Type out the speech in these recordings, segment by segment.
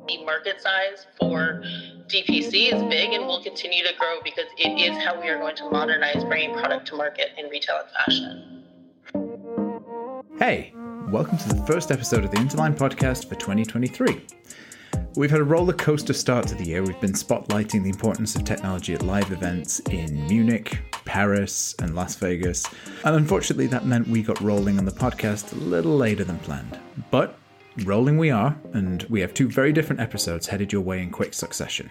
The market size for DPC is big and will continue to grow because it is how we are going to modernize bringing product to market in retail and fashion. Hey, welcome to the first episode of the Interline podcast for 2023. We've had a roller coaster start to the year. We've been spotlighting the importance of technology at live events in Munich, Paris, and Las Vegas. And unfortunately, that meant we got rolling on the podcast a little later than planned. But rolling we are, and we have two very different episodes headed your way in quick succession.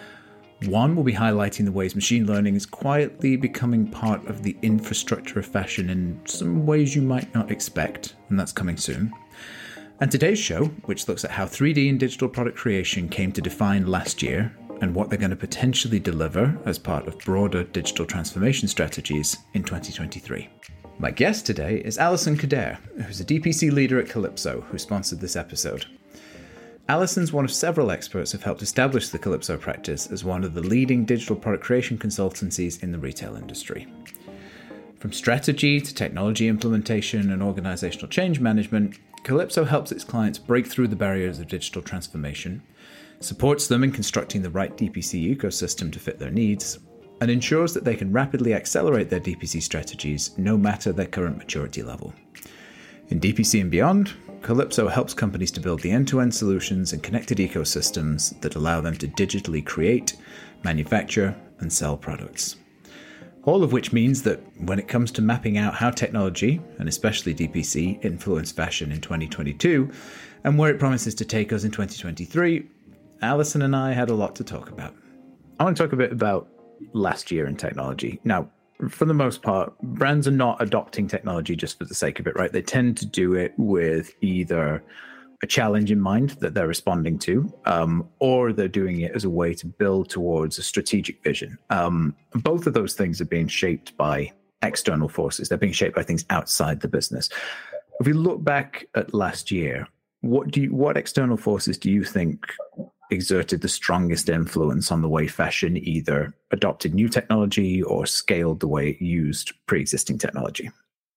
One will be highlighting the ways machine learning is quietly becoming part of the infrastructure of fashion in some ways you might not expect, and that's coming soon. And today's show, which looks at how 3D and digital product creation came to define last year, and what they're going to potentially deliver as part of broader digital transformation strategies in 2023. My guest today is Alison Kader, who's a DPC leader at Calypso, who sponsored this episode. Alison's one of several experts who have helped establish the Calypso practice as one of the leading digital product creation consultancies in the retail industry. From strategy to technology implementation and organizational change management, Calypso helps its clients break through the barriers of digital transformation, supports them in constructing the right DPC ecosystem to fit their needs, and ensures that they can rapidly accelerate their DPC strategies no matter their current maturity level. In DPC and beyond, Calypso helps companies to build the end-to-end solutions and connected ecosystems that allow them to digitally create, manufacture, and sell products. All of which means that when it comes to mapping out how technology, and especially DPC, influence fashion in 2022, and where it promises to take us in 2023, Alison and I had a lot to talk about. I want to talk a bit about last year in technology. Now, for the most part, brands are not adopting technology just for the sake of it, right? They tend to do it with either a challenge in mind that they're responding to, or they're doing it as a way to build towards a strategic vision. Both of those things are being shaped by external forces. They're being shaped by things outside the business. If we look back at last year, what external forces do you think exerted the strongest influence on the way fashion either adopted new technology or scaled the way it used pre-existing technology?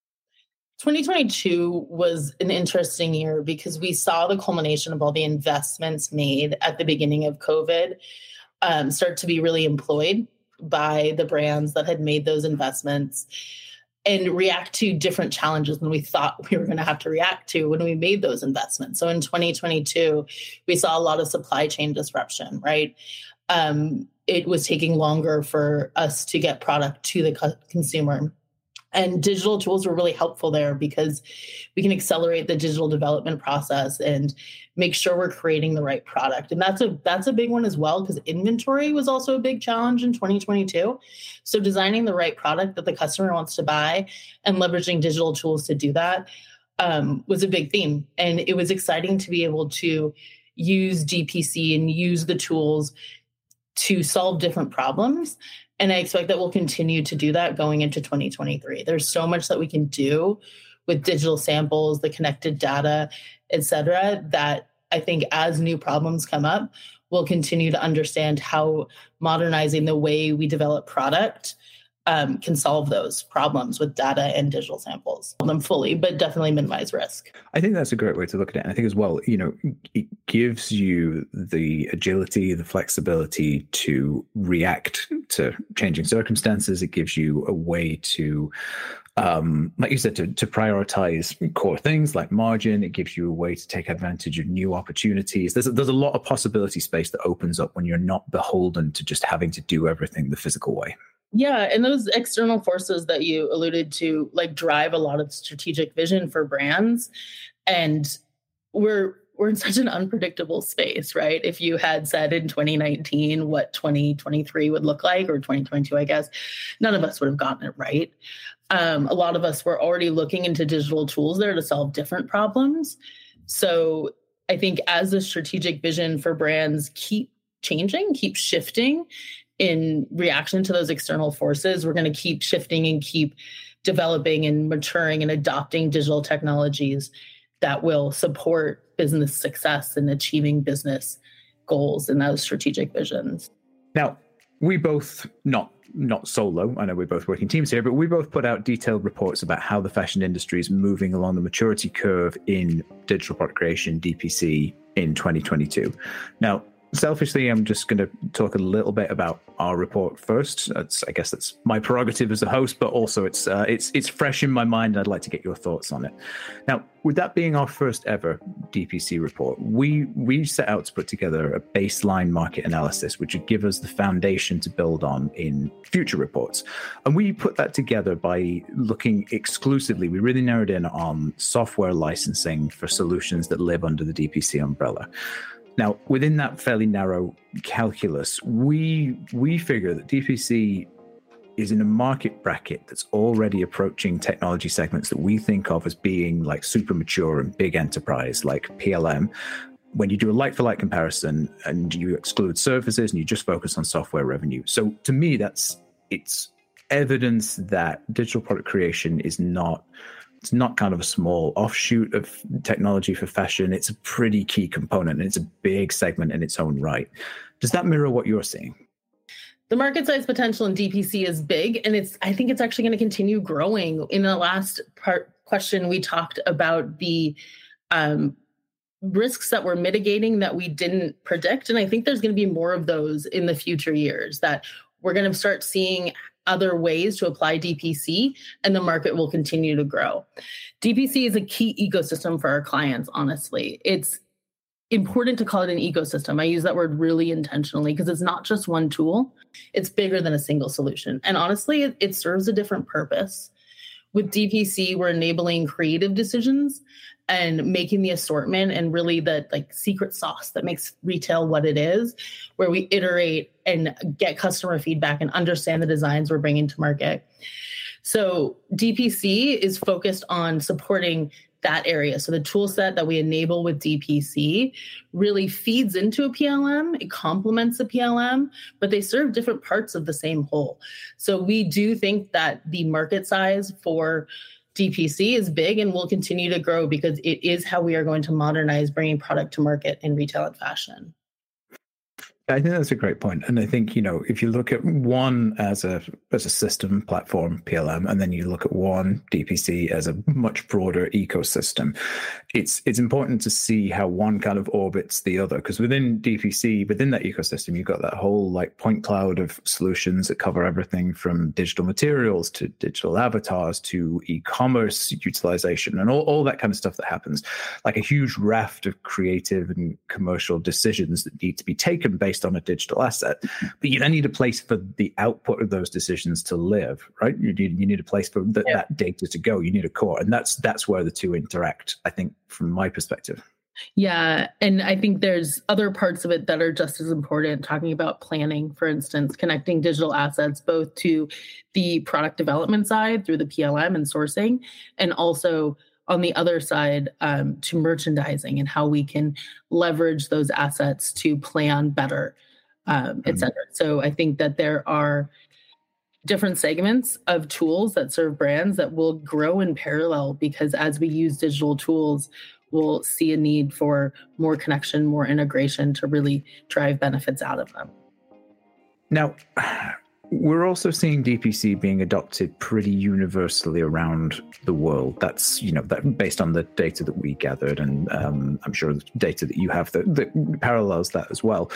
2022 was an interesting year because we saw the culmination of all the investments made at the beginning of COVID start to be really employed by the brands that had made those investments and react to different challenges than we thought we were going to have to react to when we made those investments. So in 2022, we saw a lot of supply chain disruption, right? It was taking longer for us to get product to the consumer. And digital tools were really helpful there because we can accelerate the digital development process and make sure we're creating the right product. And that's a big one as well, because inventory was also a big challenge in 2022. So designing the right product that the customer wants to buy and leveraging digital tools to do that was a big theme. And it was exciting to be able to use DPC and use the tools to solve different problems. And I expect that we'll continue to do that going into 2023. There's so much that we can do with digital samples, the connected data, et cetera, that I think as new problems come up, we'll continue to understand how modernizing the way we develop product can solve those problems with data and digital samples. Them fully, but definitely minimize risk. I think that's a great way to look at it. And I think as well, it gives you the agility, the flexibility to react to changing circumstances. It gives you a way to, like you said, to prioritize core things like margin. It gives you a way to take advantage of new opportunities. There's a lot of possibility space that opens up when you're not beholden to just having to do everything the physical way. Yeah, and those external forces that you alluded to, like, drive a lot of strategic vision for brands. And we're in such an unpredictable space, right? If you had said in 2019 what 2023 would look like, or 2022, I guess, none of us would have gotten it right. A lot of us were already looking into digital tools there to solve different problems. So I think as the strategic vision for brands keep changing, keep shifting, in reaction to those external forces, we're going to keep shifting and keep developing and maturing and adopting digital technologies that will support business success and achieving business goals and those strategic visions. Now, we both, not solo, I know we're both working teams here, but we both put out detailed reports about how the fashion industry is moving along the maturity curve in digital product creation, DPC, in 2022. Now, selfishly, I'm just going to talk a little bit about our report first. I guess that's my prerogative as a host, but also it's fresh in my mind. I'd like to get your thoughts on it. Now, with that being our first ever DPC report, we set out to put together a baseline market analysis, which would give us the foundation to build on in future reports. And we put that together by looking exclusively, we really narrowed in on software licensing for solutions that live under the DPC umbrella. Now, within that fairly narrow calculus, we figure that DPC is in a market bracket that's already approaching technology segments that we think of as being like super mature and big enterprise, like PLM. When you do a like-for-like comparison and you exclude services and you just focus on software revenue. So to me, it's evidence that digital product creation is not kind of a small offshoot of technology for fashion. It's a pretty key component, and it's a big segment in its own right. Does that mirror what you're seeing? The market size potential in DPC is big, and I think it's actually going to continue growing. In the last question, we talked about the risks that we're mitigating that we didn't predict, and I think there's going to be more of those in the future years, that we're going to start seeing other ways to apply DPC, and the market will continue to grow. DPC is a key ecosystem for our clients, honestly. It's important to call it an ecosystem. I use that word really intentionally because it's not just one tool. It's bigger than a single solution. And honestly, it serves a different purpose. With DPC, we're enabling creative decisions and making the assortment and really the secret sauce that makes retail what it is, where we iterate and get customer feedback and understand the designs we're bringing to market. So DPC is focused on supporting that area. So the tool set that we enable with DPC really feeds into a PLM. It complements the PLM, but they serve different parts of the same whole. So we do think that the market size for DPC is big and will continue to grow because it is how we are going to modernize bringing product to market in retail and fashion. I think that's a great point. And I think, if you look at one as a system platform, PLM, and then you look at one DPC as a much broader ecosystem, it's important to see how one kind of orbits the other. Because within DPC, within that ecosystem, you've got that whole point cloud of solutions that cover everything from digital materials to digital avatars to e-commerce utilization and all that kind of stuff that happens. Like a huge raft of creative and commercial decisions that need to be taken based on a digital asset, but you then need a place for the output of those decisions to live, right? You need a place for that data to go. You need a core, and that's where the two interact, I think, from my perspective. Yeah, and I think there's other parts of it that are just as important, talking about planning, for instance, connecting digital assets both to the product development side through the PLM and sourcing, and also on the other side to merchandising and how we can leverage those assets to plan better, et cetera. So I think that there are different segments of tools that serve brands that will grow in parallel, because as we use digital tools, we'll see a need for more connection, more integration to really drive benefits out of them. Now, we're also seeing DPC being adopted pretty universally around the world. That's, that based on the data that we gathered, and I'm sure the data that you have that parallels that as well.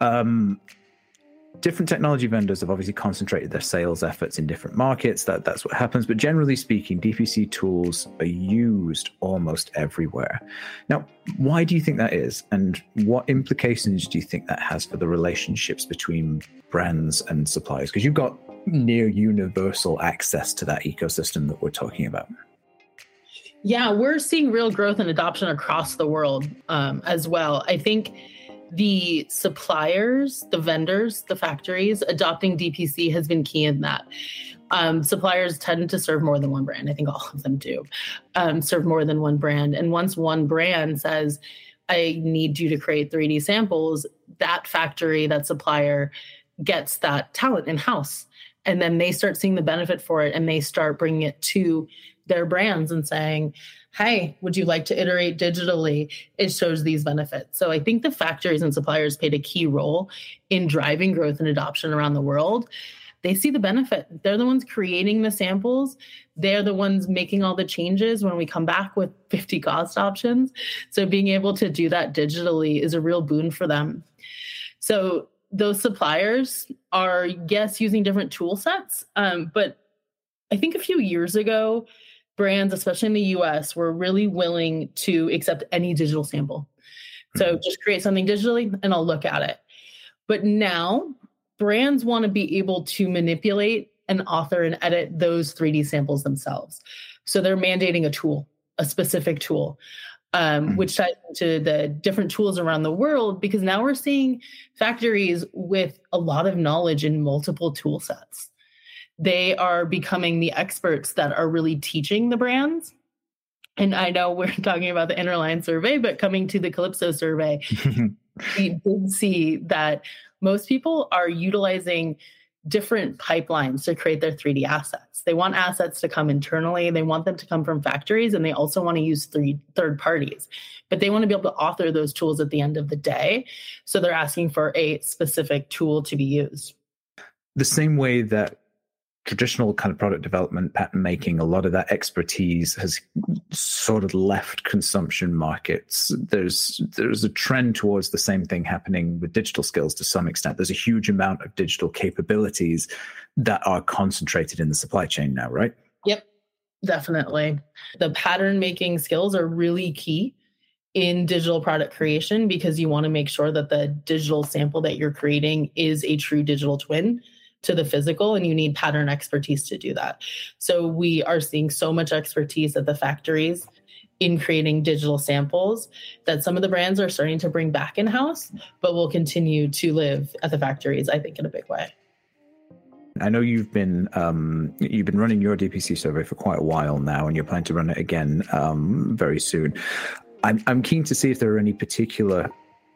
Different technology vendors have obviously concentrated their sales efforts in different markets. That's what happens. But generally speaking, DPC tools are used almost everywhere. Now, why do you think that is? And what implications do you think that has for the relationships between brands and suppliers? Because you've got near universal access to that ecosystem that we're talking about. Yeah, we're seeing real growth and adoption across the world as well. I think the suppliers, the vendors, the factories adopting DPC has been key in that. Suppliers tend to serve more than one brand. I think all of them do serve more than one brand. And once one brand says, I need you to create 3D samples, that factory, that supplier gets that talent in-house. And then they start seeing the benefit for it, and they start bringing it to their brands and saying, hey, would you like to iterate digitally? It shows these benefits. So I think the factories and suppliers played a key role in driving growth and adoption around the world. they see the benefit. They're the ones creating the samples. They're the ones making all the changes when we come back with 50 cost options. So being able to do that digitally is a real boon for them. So those suppliers are, yes, using different tool sets. But I think a few years ago, brands, especially in the US, were really willing to accept any digital sample. So just create something digitally and I'll look at it. But now brands want to be able to manipulate and author and edit those 3D samples themselves. So they're mandating a tool, a specific tool, which ties into the different tools around the world, because now we're seeing factories with a lot of knowledge in multiple tool sets. They are becoming the experts that are really teaching the brands. And I know we're talking about the Interline survey, but coming to the Calypso survey, we did see that most people are utilizing different pipelines to create their 3D assets. They want assets to come internally. They want them to come from factories, and they also want to use third parties. But they want to be able to author those tools at the end of the day. So they're asking for a specific tool to be used. The same way that traditional kind of product development, patent making, a lot of that expertise has sort of left consumption markets. There's a trend towards the same thing happening with digital skills to some extent. There's a huge amount of digital capabilities that are concentrated in the supply chain now, right? Yep, definitely. The pattern making skills are really key in digital product creation, because you want to make sure that the digital sample that you're creating is a true digital twin to the physical, and you need pattern expertise to do that. So we are seeing so much expertise at the factories in creating digital samples that some of the brands are starting to bring back in-house, but will continue to live at the factories, I think, in a big way. I know you've been running your DPC survey for quite a while now, and you're planning to run it again very soon. I'm keen to see if there are any particularly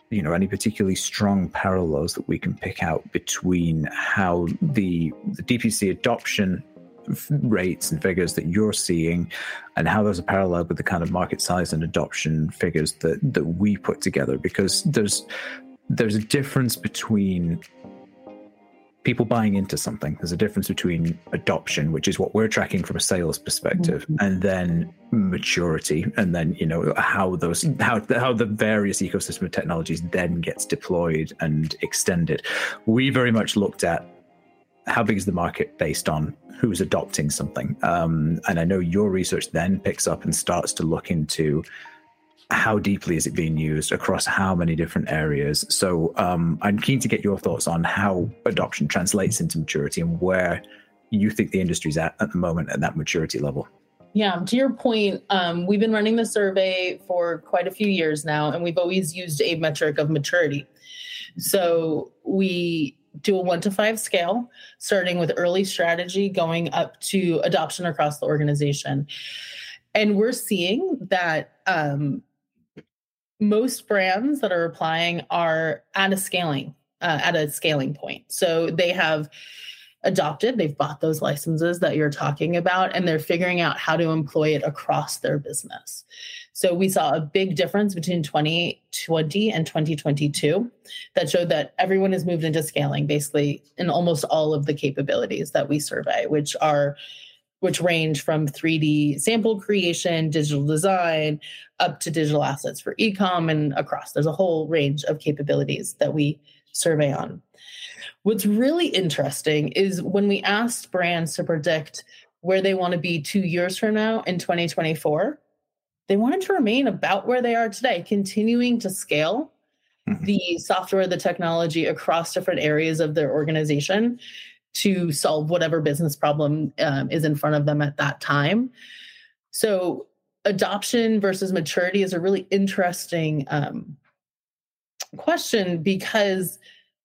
strong parallels that we can pick out between how the DPC adoption rates and figures that you're seeing and how those are paralleled with the kind of market size and adoption figures that we put together, because there's a difference between people buying into something. There's a difference between adoption, which is what we're tracking from a sales perspective, and then maturity, and then how the various ecosystem of technologies then gets deployed and extended. We very much looked at how big is the market based on who's adopting something, and I know your research then picks up and starts to look into how deeply is it being used across how many different areas. So I'm keen to get your thoughts on how adoption translates into maturity and where you think the industry's at the moment at that maturity level. Yeah, to your point, we've been running the survey for quite a few years now, and we've always used a metric of maturity. So we do a 1 to 5 scale, starting with early strategy, going up to adoption across the organization. And we're seeing that most brands that are applying are at a scaling point. So they have adopted, they've bought those licenses that you're talking about, and they're figuring out how to employ it across their business. So we saw a big difference between 2020 and 2022 that showed that everyone has moved into scaling basically in almost all of the capabilities that we survey, which range from 3D sample creation, digital design, up to digital assets for e-com and across. There's a whole range of capabilities that we survey on. What's really interesting is when we asked brands to predict where they want to be 2 years from now in 2024, they wanted to remain about where they are today, continuing to scale the software, the technology across different areas of their organization to solve whatever business problem is in front of them at that time. So adoption versus maturity is a really interesting question, because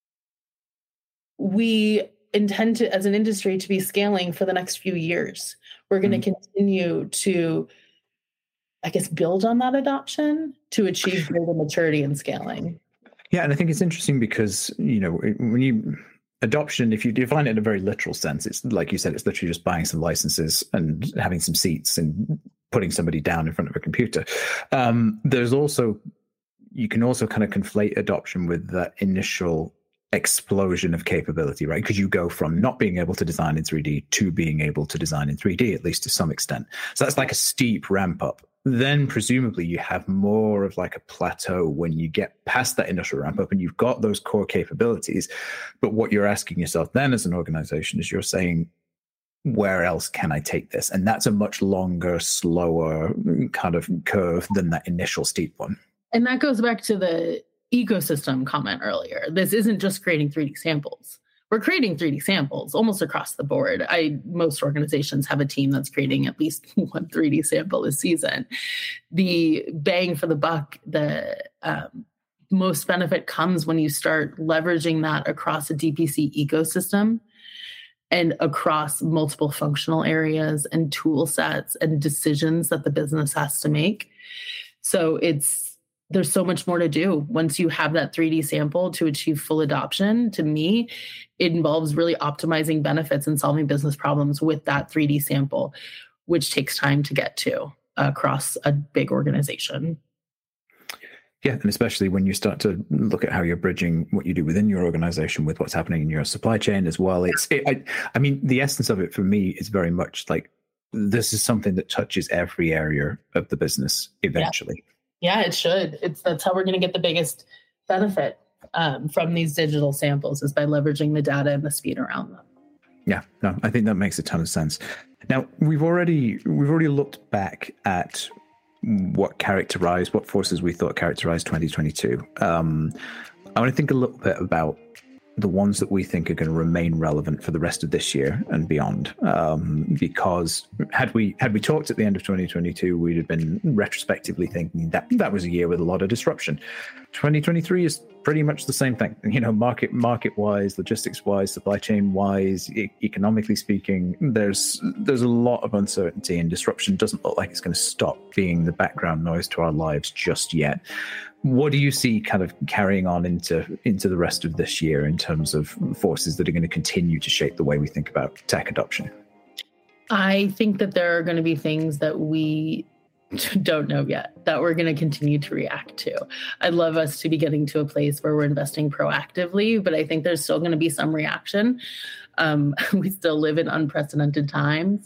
we intend to, as an industry, to be scaling for the next few years. We're going to continue to, I guess, build on that adoption to achieve greater maturity and scaling. Yeah, and I think it's interesting because, when you adoption, if you define it in a very literal sense, it's like you said, it's literally just buying some licenses and having some seats and putting somebody down in front of a computer. You can also kind of conflate adoption with that initial explosion of capability, right? Because you go from not being able to design in 3D to being able to design in 3D, at least to some extent. So that's like a steep ramp up. Then presumably you have more of like a plateau when you get past that initial ramp up and you've got those core capabilities. But what you're asking yourself then as an organization is you're saying, where else can I take this? And that's a much longer, slower kind of curve than that initial steep one. And that goes back to the ecosystem comment earlier. This isn't just creating 3D samples. We're creating 3D samples almost across the board. Most organizations have a team that's creating at least one 3D sample a season. The bang for the buck, the most benefit comes when you start leveraging that across a DPC ecosystem and across multiple functional areas and tool sets and decisions that the business has to make. So there's so much more to do once you have that 3D sample to achieve full adoption. To me, it involves really optimizing benefits and solving business problems with that 3D sample, which takes time to get to across a big organization. Yeah, and especially when you start to look at how you're bridging what you do within your organization with what's happening in your supply chain as well. I mean, the essence of it for me is very much like this is something that touches every area of the business eventually. Yeah, it should. That's how we're going to get the biggest benefit from these digital samples, is by leveraging the data and the speed around them. Yeah, no, I think that makes a ton of sense. Now, we've already looked back at what forces we thought characterized 2022. I want to think a little bit about the ones that we think are going to remain relevant for the rest of this year and beyond. Because had we talked at the end of 2022, we'd have been retrospectively thinking that was a year with a lot of disruption. 2023 is pretty much the same thing. You know, market-wise, logistics-wise, supply chain-wise, economically speaking, there's a lot of uncertainty, and disruption doesn't look like it's going to stop being the background noise to our lives just yet. What do you see kind of carrying on into the rest of this year in terms of forces that are going to continue to shape the way we think about tech adoption? I think that there are going to be things that we don't know yet that we're going to continue to react to. I'd love us to be getting to a place where we're investing proactively, but I think there's still going to be some reaction. We still live in unprecedented times.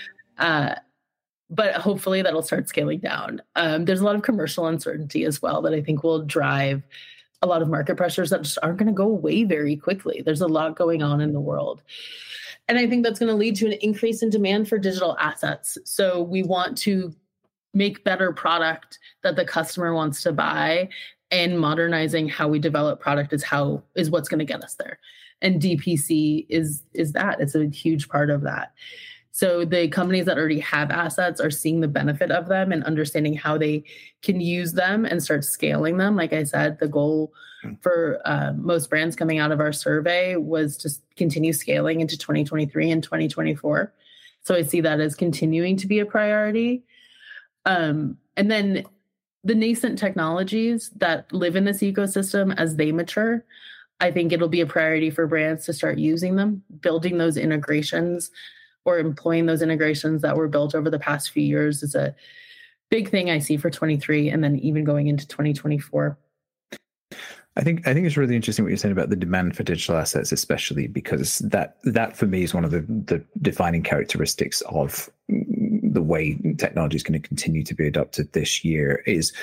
But hopefully that'll start scaling down. There's a lot of commercial uncertainty as well that I think will drive a lot of market pressures that just aren't going to go away very quickly. There's a lot going on in the world. And I think that's going to lead to an increase in demand for digital assets. So we want to make better product that the customer wants to buy, and modernizing how we develop product is what's going to get us there. And DPC is that. It's a huge part of that. So the companies that already have assets are seeing the benefit of them and understanding how they can use them and start scaling them. Like I said, the goal for most brands coming out of our survey was to continue scaling into 2023 and 2024. So I see that as continuing to be a priority. And then the nascent technologies that live in this ecosystem, as they mature, I think it'll be a priority for brands to start using them, building those integrations, or employing those integrations that were built over the past few years is a big thing I see for 23, and then even going into 2024. I think it's really interesting what you're saying about the demand for digital assets, especially because that for me is one of the defining characteristics of the way technology is going to continue to be adopted this year. Is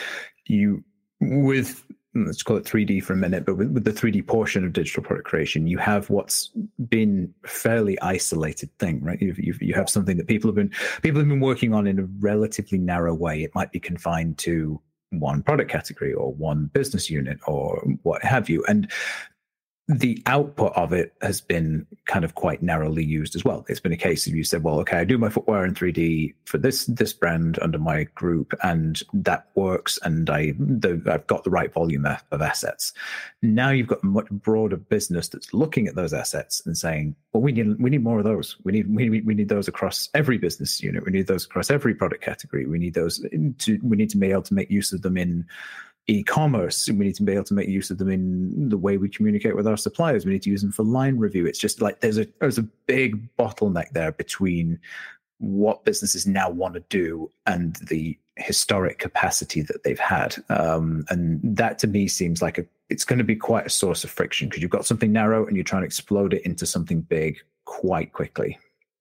let's call it 3D for a minute, but with the 3D portion of digital product creation, you have what's been a fairly isolated thing, right? You have something that people have been working on in a relatively narrow way. It might be confined to one product category or one business unit or what have you. And the output of it has been kind of quite narrowly used as well. It's been a case of you said, well, okay, I do my footwear in 3D for this brand under my group, and that works, and I've got the right volume of assets. Now you've got a much broader business that's looking at those assets and saying, well, we need more of those. We need those across every business unit. We need those across every product category. We need to be able to make use of them in e-commerce. We need to be able to make use of them in the way we communicate with our suppliers. We need to use them for line review. It's just like there's a big bottleneck there between what businesses now want to do and the historic capacity that they've had. And that to me seems like a it's going to be quite a source of friction because you've got something narrow and you're trying to explode it into something big quite quickly.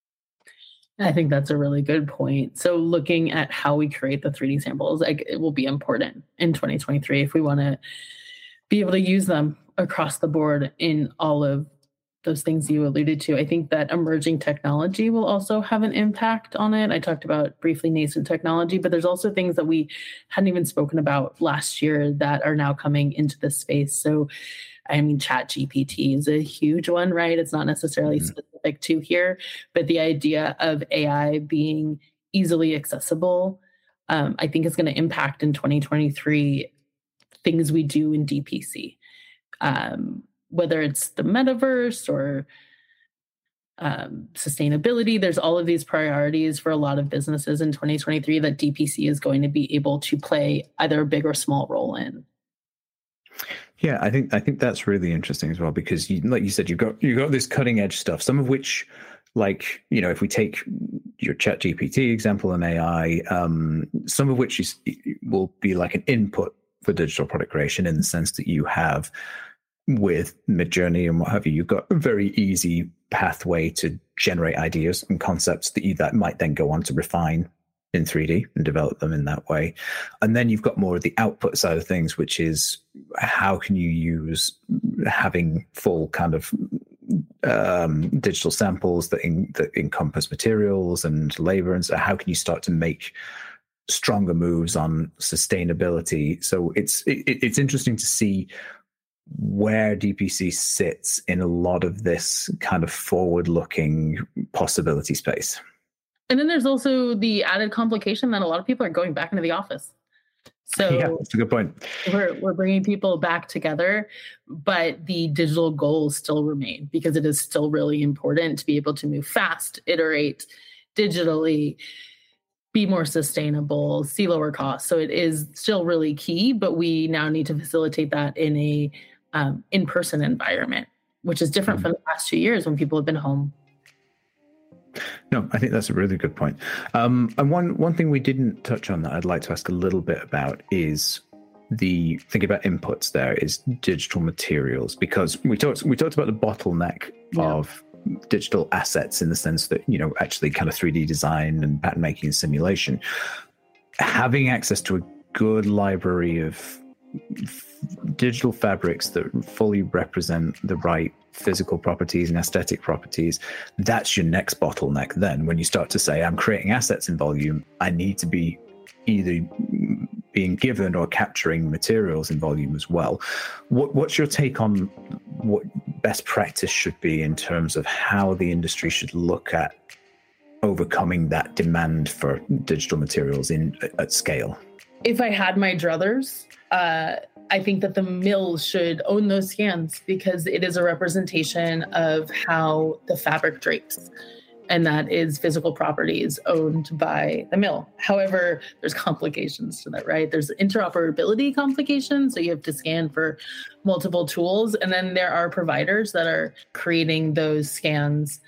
I think that's a really good point. So looking at how we create the 3D samples, it will be important in 2023 if we want to be able to use them across the board in all of those things you alluded to. I think that emerging technology will also have an impact on it. I talked about briefly nascent technology, but there's also things that we hadn't even spoken about last year that are now coming into this space. So, I mean, ChatGPT is a huge one, right? It's not necessarily specific to here, but the idea of AI being easily accessible, I think is going to impact in 2023 things we do in DPC. Whether it's the metaverse or sustainability, there's all of these priorities for a lot of businesses in 2023 that DPC is going to be able to play either a big or small role in. Yeah, I think that's really interesting as well, because like you said, you've got this cutting edge stuff, some of which, like, if we take your ChatGPT example and AI, some of which will be like an input for digital product creation in the sense that you have with Midjourney and what have you, you've got a very easy pathway to generate ideas and concepts that might then go on to refine in 3D and develop them in that way. And then you've got more of the output side of things, which is how can you use having full kind of digital samples that encompass materials and labor, and so how can you start to make stronger moves on sustainability? So it's interesting to see where DPC sits in a lot of this kind of forward-looking possibility space. And then there's also the added complication that a lot of people are going back into the office. So yeah, that's a good point. We're bringing people back together, but the digital goals still remain because it is still really important to be able to move fast, iterate digitally, be more sustainable, see lower costs. So it is still really key, but we now need to facilitate that in a in-person environment, which is different from the past 2 years when people have been home. No, I think that's a really good point. And one thing we didn't touch on that I'd like to ask a little bit about is thinking about inputs there is digital materials, because we talked about the bottleneck of digital assets in the sense that, actually kind of 3D design and pattern making and simulation. Having access to a good library of digital fabrics that fully represent the right physical properties and aesthetic properties, that's your next bottleneck. Then when you start to say, I'm creating assets in volume, I need to be either being given or capturing materials in volume as well. What's your take on what best practice should be in terms of how the industry should look at overcoming that demand for digital materials at scale? If I had my druthers, I think that the mill should own those scans because it is a representation of how the fabric drapes, and that is physical properties owned by the mill. However, there's complications to that, right? There's interoperability complications, so you have to scan for multiple tools, and then there are providers that are creating those scans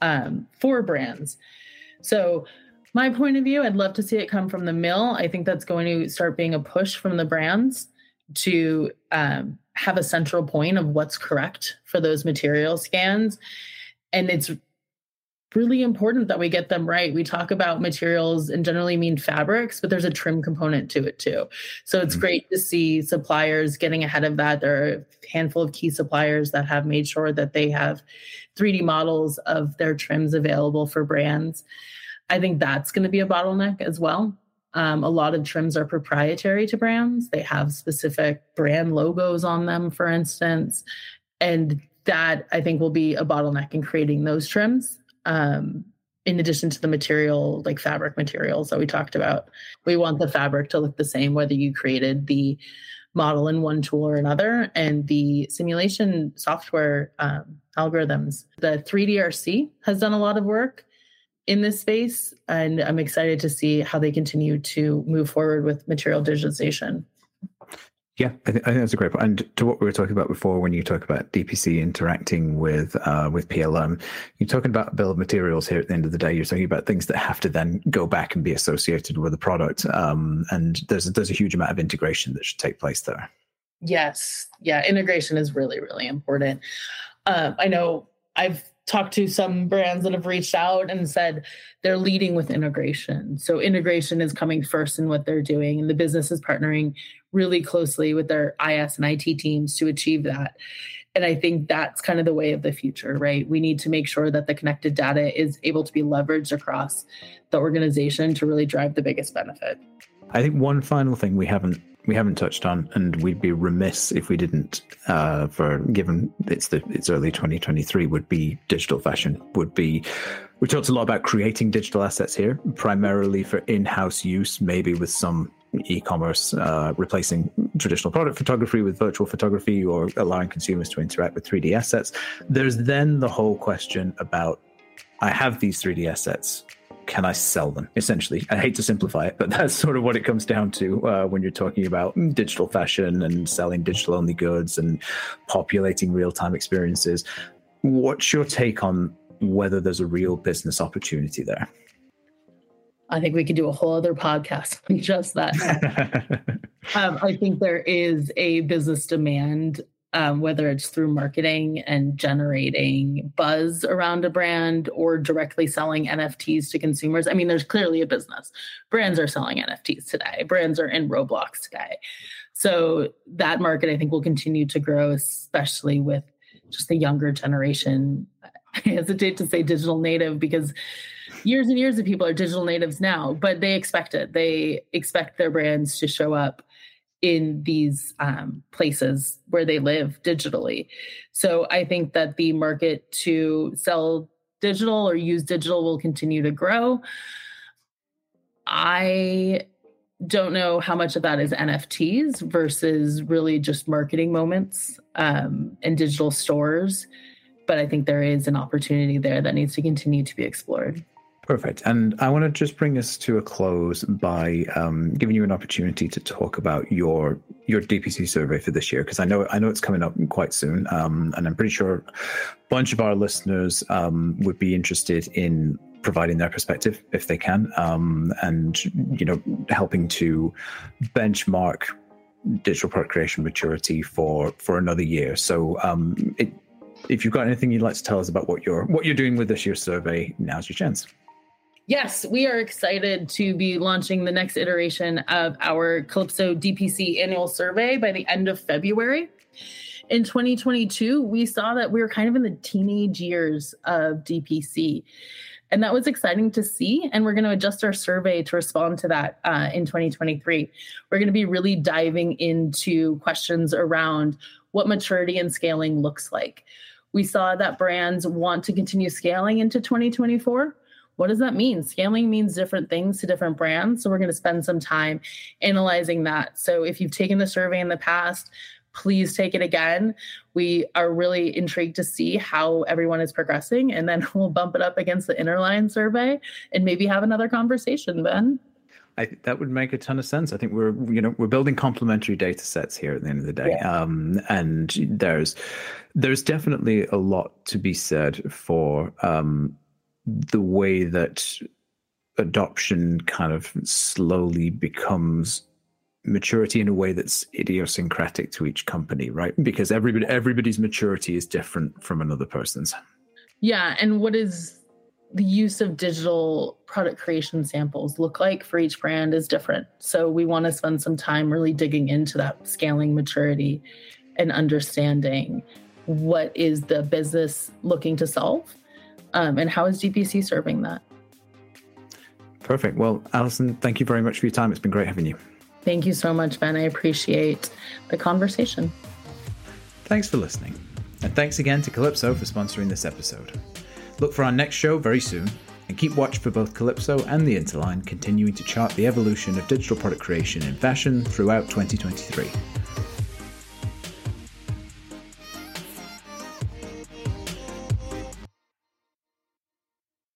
for brands. So my point of view, I'd love to see it come from the mill. I think that's going to start being a push from the brands to have a central point of what's correct for those material scans. And it's really important that we get them right. We talk about materials and generally mean fabrics, but there's a trim component to it too. So it's great to see suppliers getting ahead of that. There are a handful of key suppliers that have made sure that they have 3D models of their trims available for brands. I think that's going to be a bottleneck as well. A lot of trims are proprietary to brands. They have specific brand logos on them, for instance. And that, I think, will be a bottleneck in creating those trims. In addition to the material, like fabric materials that we talked about. We want the fabric to look the same, whether you created the model in one tool or another. And the simulation software algorithms, the 3DRC has done a lot of work in this space, and I'm excited to see how they continue to move forward with material digitization. Yeah, I think that's a great point. And to what we were talking about before, when you talk about DPC interacting with PLM, you're talking about bill of materials here at the end of the day. You're talking about things that have to then go back and be associated with the product. And there's a huge amount of integration that should take place there. Yes. Yeah. Integration is really, really important. I know I've talked to some brands that have reached out and said they're leading with integration. So integration is coming first in what they're doing, and the business is partnering really closely with their IS and IT teams to achieve that. And I think that's kind of the way of the future, right? We need to make sure that the connected data is able to be leveraged across the organization to really drive the biggest benefit. I think one final thing we haven't touched on, and we'd be remiss if we didn't, given it's early 2023, would be digital fashion. We talked a lot about creating digital assets here, primarily for in-house use, maybe with some e-commerce replacing traditional product photography with virtual photography, or allowing consumers to interact with 3D assets. There's then the whole question about, I have these 3D assets, can I sell them? Essentially, I hate to simplify it, but that's sort of what it comes down to when you're talking about digital fashion and selling digital-only goods and populating real-time experiences. What's your take on whether there's a real business opportunity there? I think we could do a whole other podcast on just that. I think there is a business demand, whether it's through marketing and generating buzz around a brand or directly selling NFTs to consumers. I mean, there's clearly a business. Brands are selling NFTs today. Brands are in Roblox today. So that market, I think, will continue to grow, especially with just the younger generation. I hesitate to say digital native because years and years of people are digital natives now, but they expect it. They expect their brands to show up in these places where they live digitally. So I think that the market to sell digital or use digital will continue to grow. I don't know how much of that is NFTs versus really just marketing moments and digital stores, but I think there is an opportunity there that needs to continue to be explored. Perfect. And I want to just bring us to a close by giving you an opportunity to talk about your DPC survey for this year, because I know it's coming up quite soon, and I'm pretty sure a bunch of our listeners would be interested in providing their perspective if they can, and helping to benchmark digital product creation maturity for another year. So if you've got anything you'd like to tell us about what you're doing with this year's survey, now's your chance. Yes, we are excited to be launching the next iteration of our Calypso DPC annual survey by the end of February. In 2022, we saw that we were kind of in the teenage years of DPC, and that was exciting to see. And we're going to adjust our survey to respond to that in 2023. We're going to be really diving into questions around what maturity and scaling looks like. We saw that brands want to continue scaling into 2024. What does that mean? Scaling means different things to different brands. So we're going to spend some time analyzing that. So if you've taken the survey in the past, please take it again. We are really intrigued to see how everyone is progressing, and then we'll bump it up against the Interline survey and maybe have another conversation, Ben. I think that would make a ton of sense. I think we're building complementary data sets here at the end of the day. Yeah. And there's definitely a lot to be said for the way that adoption kind of slowly becomes maturity in a way that's idiosyncratic to each company, right? Because everybody's maturity is different from another person's. Yeah. And what is the use of digital product creation samples look like for each brand is different. So we want to spend some time really digging into that scaling maturity and understanding what is the business looking to solve, and how is DPC serving that. Perfect. Well, Alison, thank you very much for your time. It's been great having you. Thank you so much, Ben. I appreciate the conversation. Thanks for listening. And thanks again to Calypso for sponsoring this episode. Look for our next show very soon, and keep watch for both Calypso and the Interline continuing to chart the evolution of digital product creation in fashion throughout 2023.